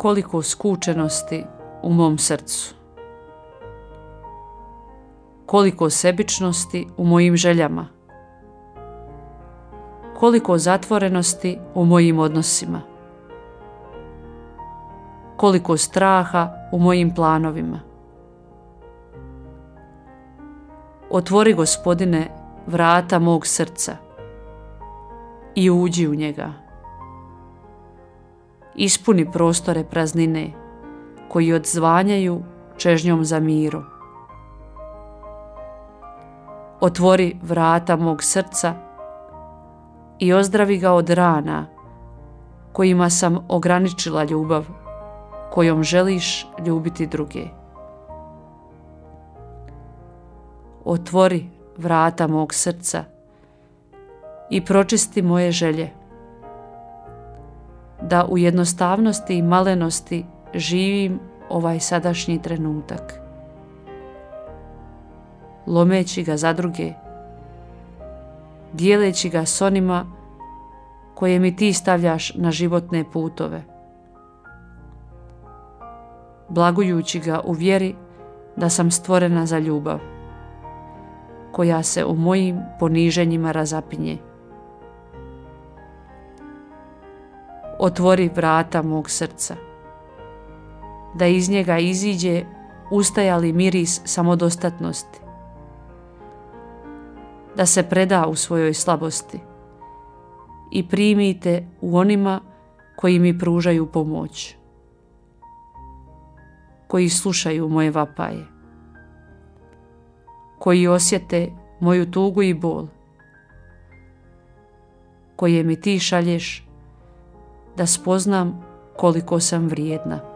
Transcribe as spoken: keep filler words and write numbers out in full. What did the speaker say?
koliko skučenosti u mom srcu, koliko sebičnosti u mojim željama, koliko zatvorenosti u mojim odnosima, koliko straha u mojim planovima. Otvori, Gospodine, vrata mog srca i uđi u njega. Ispuni prostore praznine koji odzvanjaju čežnjom za miru. Otvori vrata mog srca i ozdravi ga od rana kojima sam ograničila ljubav kojom želiš ljubiti druge. Otvori vrata mog srca i pročisti moje želje, da u jednostavnosti i malenosti živim ovaj sadašnji trenutak, lomeći ga za druge, dijeleći ga s onima koje mi ti stavljaš na životne putove, blagujući ga u vjeri da sam stvorena za ljubav, koja se u mojim poniženjima razapinje. Otvori vrata mog srca, da iz njega iziđe ustajali miris samodostatnosti, da se preda u svojoj slabosti i primite u onima koji mi pružaju pomoć, koji slušaju moje vapaje, koji osjete moju tugu i bol, koje mi ti šalješ da spoznam koliko sam vrijedna.